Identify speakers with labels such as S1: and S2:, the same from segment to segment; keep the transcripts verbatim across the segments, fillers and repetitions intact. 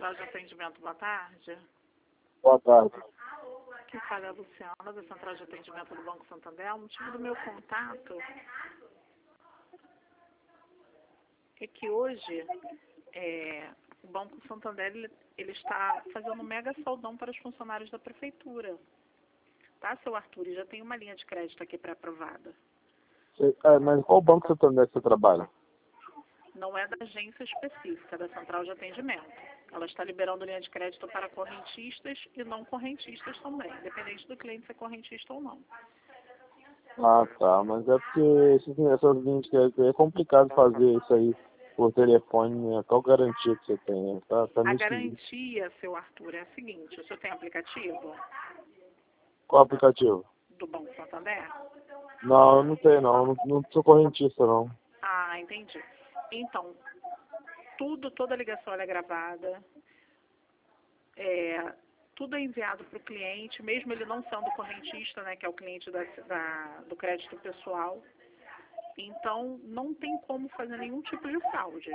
S1: Central de Atendimento, boa tarde.
S2: Boa tarde.
S1: Quem fala é a Luciana, da Central de Atendimento do Banco Santander. O motivo do meu contato é que hoje é, o Banco Santander ele, ele está fazendo um mega saldão para os funcionários da Prefeitura. Tá, seu Arthur? E já tem uma linha de crédito aqui pré-aprovada.
S2: É, mas qual banco Santander que você trabalha?
S1: Não é da agência específica, é da Central de Atendimento. Ela está liberando linha de crédito para correntistas e não correntistas também, independente do cliente ser correntista ou não.
S2: Ah, tá. Mas é porque esses, essas linhas de crédito aí é complicado fazer isso aí por telefone, né? Qual garantia que você tem? Né? Tá, tá
S1: A
S2: meio esquisito.
S1: garantia, seu Arthur, é a seguinte: o senhor tem aplicativo
S2: Qual aplicativo?
S1: do Banco Santander?
S2: Não, eu não tenho não. Não, não sou correntista não.
S1: Ah, entendi. Então, tudo, toda ligação ela é gravada, é, tudo é enviado para o cliente, mesmo ele não sendo correntista, né, que é o cliente da, da, do crédito pessoal. Então, não tem como fazer nenhum tipo de fraude.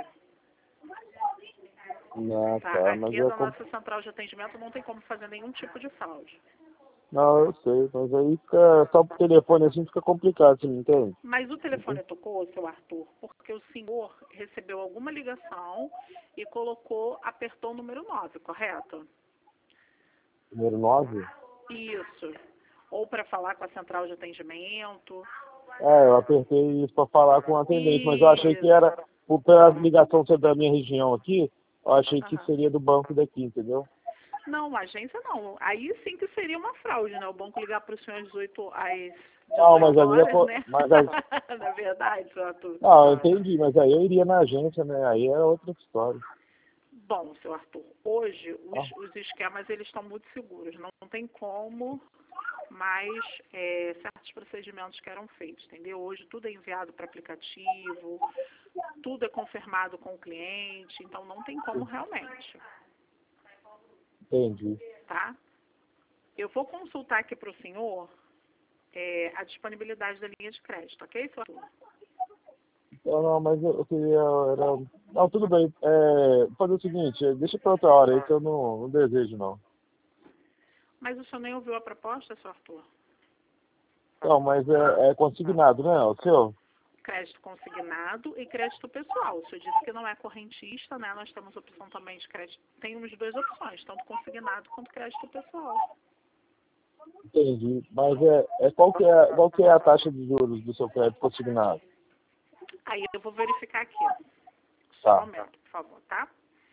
S2: Ah,
S1: Tá?
S2: tá. Mas
S1: Aqui
S2: é
S1: da
S2: com...
S1: nossa central de atendimento não tem como fazer nenhum tipo de fraude.
S2: Não, eu sei. Mas aí fica só por telefone assim fica complicado, você não entende?
S1: Mas o telefone tocou, seu Arthur, porque o senhor recebeu alguma ligação e colocou, apertou o número nove, correto?
S2: Número nove?
S1: Isso. Ou para falar com a central de atendimento.
S2: É, eu apertei isso para falar com o atendente, mas eu achei que
S1: Isso.
S2: era, por pela ligação ser da minha região aqui, eu achei que
S1: Aham.
S2: seria do banco daqui, entendeu?
S1: Não, agência não. Aí sim que seria uma fraude, né? O banco ligar para o senhor às dezoito, às
S2: Não, mas
S1: dezoito
S2: ali é,
S1: horas,
S2: co-
S1: né?
S2: mas aí,
S1: Na verdade, seu Arthur.
S2: não, eu entendi, mas aí eu iria na agência, né? Aí é outra história.
S1: Bom, seu Arthur, hoje
S2: Ah,
S1: os, os esquemas eles estão muito seguros. Não, não tem como mais é, certos procedimentos que eram feitos, entendeu? Hoje tudo é enviado para aplicativo, tudo é confirmado com o cliente, então não tem como realmente,
S2: entendi.
S1: tá? Eu vou consultar aqui para o senhor é, a disponibilidade da linha de crédito, ok, seu Arthur?
S2: Não, não, mas eu, eu queria. Era... Não, tudo bem. É, vou fazer o seguinte, deixa para outra hora aí que eu não, não desejo, não.
S1: Mas o senhor nem ouviu a proposta, seu Arthur?
S2: Não, mas é, é consignado, né? O seu?
S1: Crédito consignado e crédito pessoal. O senhor disse que não é correntista, né? Nós temos opção também de crédito. Temos duas opções, tanto consignado quanto crédito pessoal.
S2: Entendi. Mas é, é, qual, que é, qual que é a taxa de juros do seu crédito consignado?
S1: Aí eu vou verificar aqui. Só um
S2: Tá.
S1: momento, por favor, tá?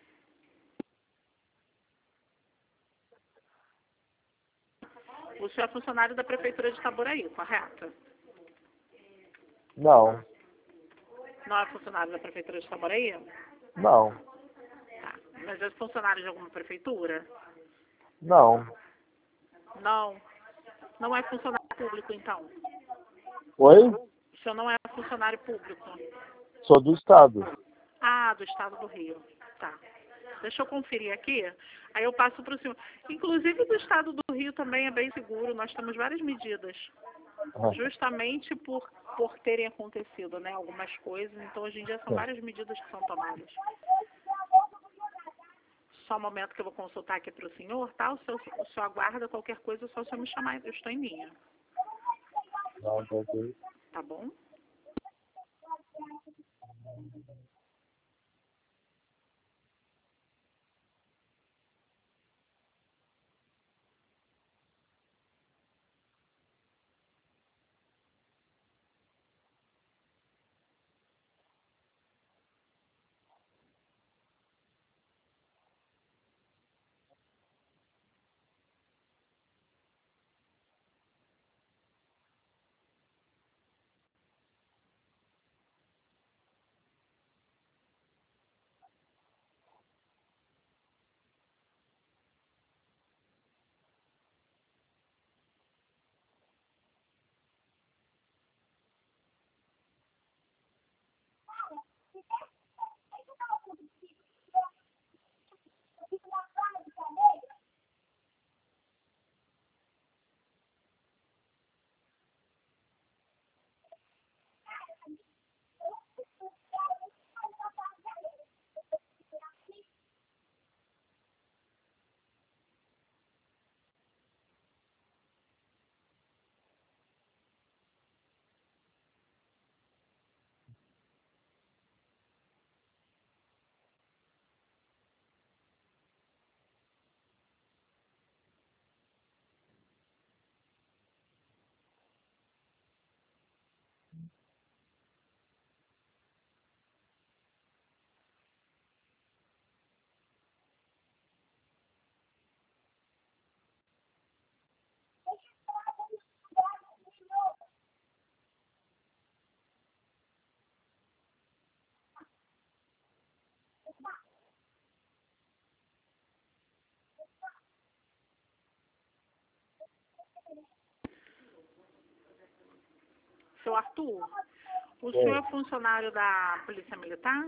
S1: O senhor é funcionário da Prefeitura de Itaboraí, correto?
S2: Não,
S1: Não é funcionário da Prefeitura de Itaboraí?
S2: não,
S1: Tá. Mas é funcionário de alguma prefeitura?
S2: não.
S1: Não. Não é funcionário público, então?
S2: Oi?
S1: O senhor não é funcionário público?
S2: Sou do estado.
S1: Ah, do estado do Rio. Tá. Deixa eu conferir aqui. Aí eu passo para o senhor. Inclusive do estado do Rio também é bem seguro. Nós temos várias medidas.
S2: Ah,
S1: Justamente por, por terem acontecido, né? Algumas coisas. Então hoje em dia são várias medidas que são tomadas. Só um momento que eu vou consultar aqui para o senhor, tá? O senhor, o senhor aguarda qualquer coisa, só o senhor me chamar. Eu estou em linha.
S2: não, tá ok.
S1: Tá bom? Seu Arthur, o
S2: É.
S1: senhor é funcionário da Polícia Militar?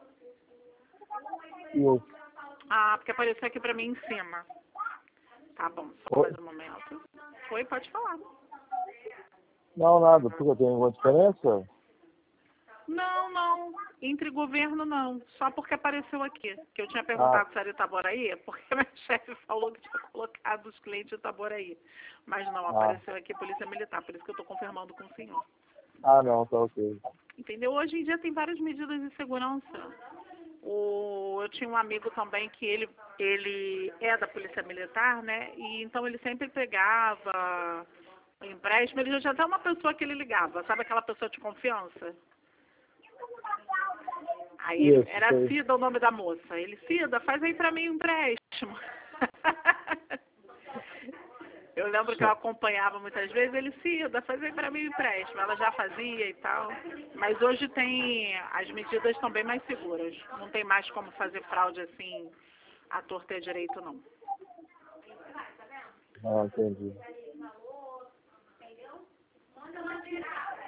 S2: Isso.
S1: Ah, porque apareceu aqui pra mim em cima. Tá bom, só
S2: Oi?
S1: mais um momento. Oi, pode falar.
S2: Não, nada. Porque tem alguma diferença?
S1: Não, não. Entre governo, não. Só porque apareceu aqui. Que eu tinha
S2: Ah,
S1: perguntado se era Itaboraí, porque minha chefe falou que tinha colocado os clientes de Itaboraí. Mas não,
S2: ah,
S1: apareceu aqui Polícia Militar, por isso que eu estou confirmando com o senhor.
S2: ah, não, tá ok.
S1: Entendeu? Hoje em dia tem várias medidas de segurança. O, eu tinha um amigo também que ele, ele é da Polícia Militar, né? E então ele sempre pegava o empréstimo. Ele já tinha até uma pessoa que ele ligava, sabe aquela pessoa de confiança? Aí ele,
S2: Isso,
S1: era
S2: sei.
S1: Cida o nome da moça. Ele, Cida, faz aí pra mim um empréstimo. Eu lembro que eu acompanhava muitas vezes, ele, Cida, faz aí pra mim um empréstimo. Ela já fazia e tal. Mas hoje tem, as medidas estão bem mais seguras. Não tem mais como fazer fraude assim, à torta e à direito, não.
S2: Ah, entendi.